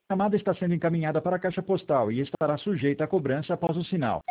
chamada está sendo encaminhada para a caixa postal e estará sujeita a cobrança após o sinal.